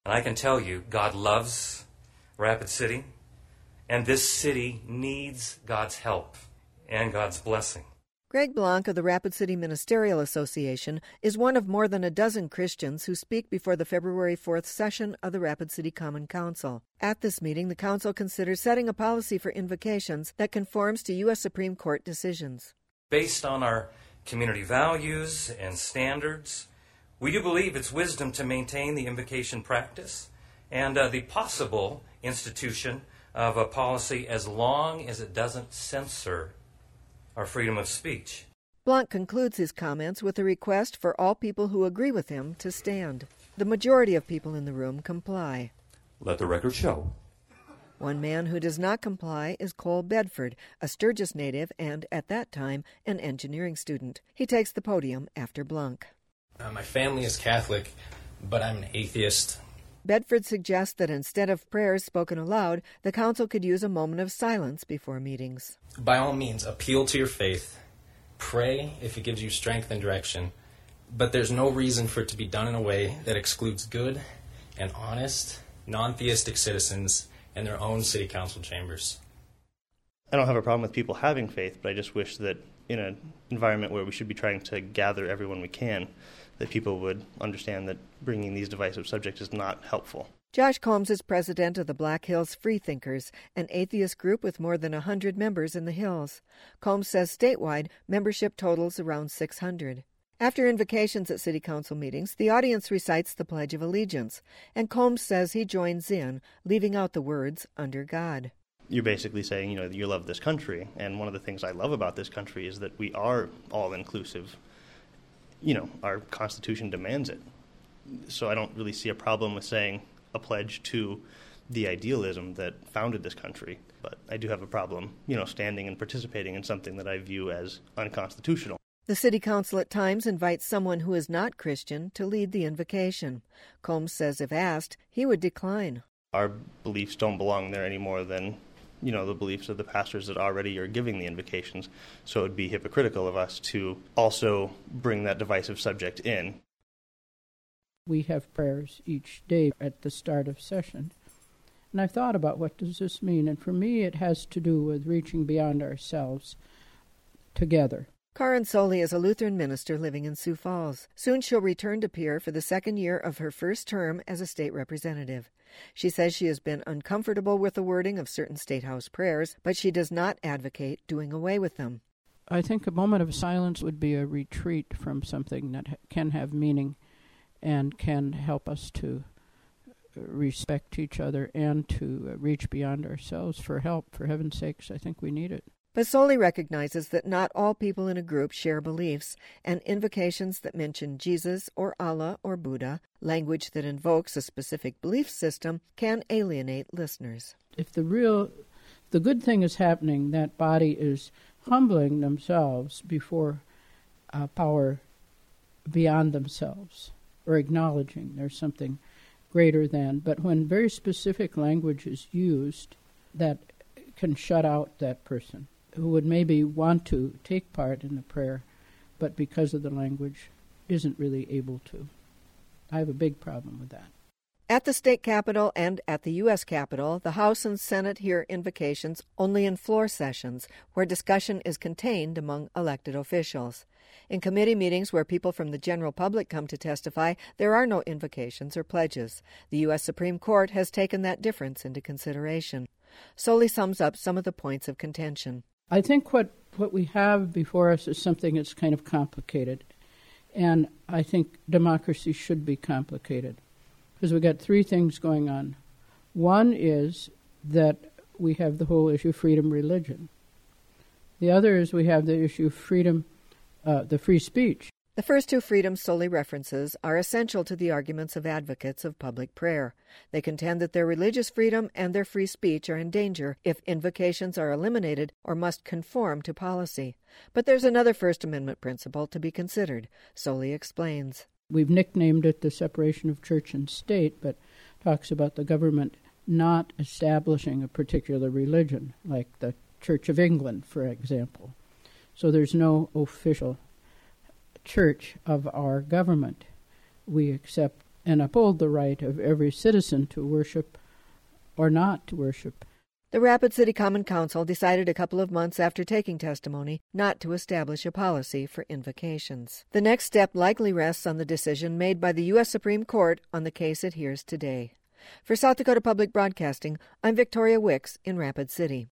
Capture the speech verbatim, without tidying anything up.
And I can tell you, God loves Rapid City, and this city needs God's help and God's blessing. Greg Blanc of the Rapid City Ministerial Association is one of more than a dozen Christians who speak before the February fourth session of the Rapid City Common Council. At this meeting, the council considers setting a policy for invocations that conforms to U S Supreme Court decisions. Based on our community values and standards, we do believe it's wisdom to maintain the invocation practice and uh, the possible institution of a policy as long as it doesn't censor our freedom of speech. Blanc concludes his comments with a request for all people who agree with him to stand. The majority of people in the room comply. Let the record show. One man who does not comply is Cole Bedford, a Sturgis native and, at that time, an engineering student. He takes the podium after Blanc. Uh, my family is Catholic, but I'm an atheist. Bedford suggests that instead of prayers spoken aloud, the council could use a moment of silence before meetings. By all means, appeal to your faith. Pray if it gives you strength and direction. But there's no reason for it to be done in a way that excludes good and honest, non-theistic citizens and their own city council chambers. I don't have a problem with people having faith, but I just wish that in an environment where we should be trying to gather everyone we can, that people would understand that bringing these divisive subjects is not helpful. Josh Combs is president of the Black Hills Freethinkers, an atheist group with more than one hundred members in the Hills. Combs says statewide, membership totals around six hundred. After invocations at city council meetings, the audience recites the Pledge of Allegiance, and Combs says he joins in, leaving out the words, "under God." You're basically saying, you know, you love this country, and one of the things I love about this country is that we are all-inclusive. You know, our Constitution demands it. So I don't really see a problem with saying a pledge to the idealism that founded this country. But I do have a problem, you know, standing and participating in something that I view as unconstitutional. The city council at times invites someone who is not Christian to lead the invocation. Combs says if asked, he would decline. Our beliefs don't belong there any more than, you know, the beliefs of the pastors that already are giving the invocations. So it would be hypocritical of us to also bring that divisive subject in. We have prayers each day at the start of session. And I've thought about what does this mean, and for me it has to do with reaching beyond ourselves together. Karin Soley is a Lutheran minister living in Sioux Falls. Soon she'll return to Pierre for the second year of her first term as a state representative. She says she has been uncomfortable with the wording of certain State House prayers, but she does not advocate doing away with them. I think a moment of silence would be a retreat from something that can have meaning and can help us to respect each other and to reach beyond ourselves for help. For heaven's sakes, I think we need it. But Soley recognizes that not all people in a group share beliefs, and invocations that mention Jesus or Allah or Buddha, language that invokes a specific belief system, can alienate listeners. If the real, the good thing is happening, that body is humbling themselves before uh, power beyond themselves, or acknowledging there's something greater than. But when very specific language is used, that can shut out that person who would maybe want to take part in the prayer, but because of the language isn't really able to. I have a big problem with that. At the state capitol and at the U S Capitol, the House and Senate hear invocations only in floor sessions, where discussion is contained among elected officials. In committee meetings where people from the general public come to testify, there are no invocations or pledges. The U S Supreme Court has taken that difference into consideration. Soley sums up some of the points of contention. I think what, what we have before us is something that's kind of complicated, and I think democracy should be complicated, because we've got three things going on. One is that we have the whole issue of freedom religion. The other is we have the issue of freedom, uh, the free speech. The first two freedoms Soley references are essential to the arguments of advocates of public prayer. They contend that their religious freedom and their free speech are in danger if invocations are eliminated or must conform to policy. But there's another First Amendment principle to be considered. Soley explains. We've nicknamed it the separation of church and state, but talks about the government not establishing a particular religion, like the Church of England, for example. So there's no official church of our government. We accept and uphold the right of every citizen to worship or not to worship. The Rapid City Common Council decided a couple of months after taking testimony not to establish a policy for invocations. The next step likely rests on the decision made by the U S Supreme Court on the case it hears today. For South Dakota Public Broadcasting, I'm Victoria Wicks in Rapid City.